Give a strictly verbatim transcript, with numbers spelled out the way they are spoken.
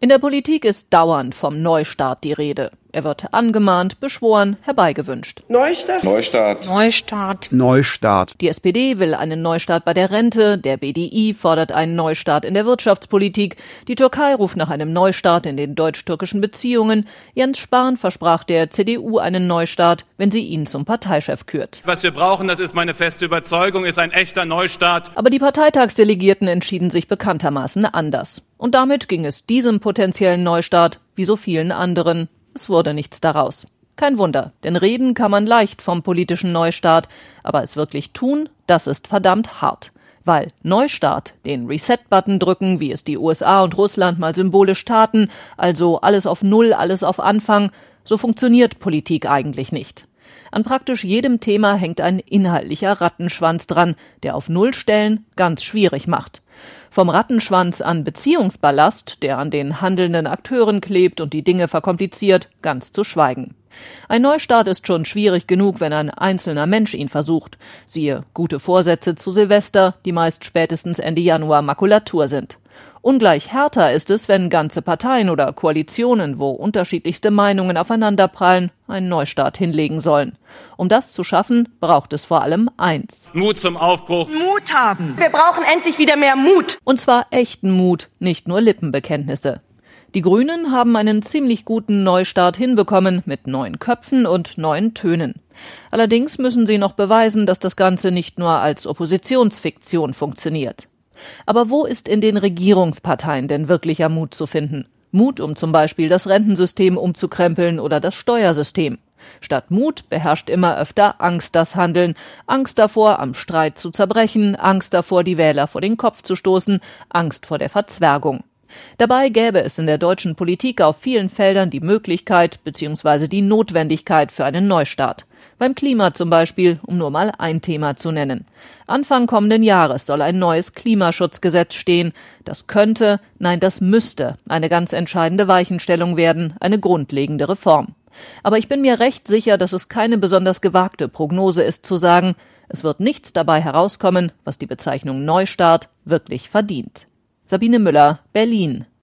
In der Politik ist dauernd vom Neustart die Rede. Er wird angemahnt, beschworen, herbeigewünscht. Neustart. Neustart. Neustart. Neustart. Die S P D will einen Neustart bei der Rente, der B D I fordert einen Neustart in der Wirtschaftspolitik, die Türkei ruft nach einem Neustart in den deutsch-türkischen Beziehungen, Jens Spahn versprach der C D U einen Neustart, wenn sie ihn zum Parteichef kürt. Was wir brauchen, das ist meine feste Überzeugung, ist ein echter Neustart. Aber die Parteitagsdelegierten entschieden sich bekanntermaßen anders. Und damit ging es diesem potenziellen Neustart wie so vielen anderen. Es wurde nichts daraus. Kein Wunder, denn reden kann man leicht vom politischen Neustart, aber es wirklich tun, das ist verdammt hart. Weil Neustart, den Reset-Button drücken, wie es die U S A und Russland mal symbolisch taten, also alles auf Null, alles auf Anfang, so funktioniert Politik eigentlich nicht. An praktisch jedem Thema hängt ein inhaltlicher Rattenschwanz dran, der auf Nullstellen ganz schwierig macht. Vom Rattenschwanz an Beziehungsballast, der an den handelnden Akteuren klebt und die Dinge verkompliziert, ganz zu schweigen. Ein Neustart ist schon schwierig genug, wenn ein einzelner Mensch ihn versucht. Siehe gute Vorsätze zu Silvester, die meist spätestens Ende Januar Makulatur sind. Ungleich härter ist es, wenn ganze Parteien oder Koalitionen, wo unterschiedlichste Meinungen aufeinanderprallen, einen Neustart hinlegen sollen. Um das zu schaffen, braucht es vor allem eins. Mut zum Aufbruch. Mut haben. Wir brauchen endlich wieder mehr Mut. Und zwar echten Mut, nicht nur Lippenbekenntnisse. Die Grünen haben einen ziemlich guten Neustart hinbekommen mit neuen Köpfen und neuen Tönen. Allerdings müssen sie noch beweisen, dass das Ganze nicht nur als Oppositionsfiktion funktioniert. Aber wo ist in den Regierungsparteien denn wirklicher Mut zu finden? Mut, um zum Beispiel das Rentensystem umzukrempeln oder das Steuersystem. Statt Mut beherrscht immer öfter Angst das Handeln. Angst davor, am Streit zu zerbrechen, Angst davor, die Wähler vor den Kopf zu stoßen, Angst vor der Verzwergung. Dabei gäbe es in der deutschen Politik auf vielen Feldern die Möglichkeit bzw. die Notwendigkeit für einen Neustart. Beim Klima zum Beispiel, um nur mal ein Thema zu nennen. Anfang kommenden Jahres soll ein neues Klimaschutzgesetz stehen. Das könnte, nein, das müsste eine ganz entscheidende Weichenstellung werden, eine grundlegende Reform. Aber ich bin mir recht sicher, dass es keine besonders gewagte Prognose ist zu sagen, es wird nichts dabei herauskommen, was die Bezeichnung Neustart wirklich verdient. Sabine Müller, Berlin.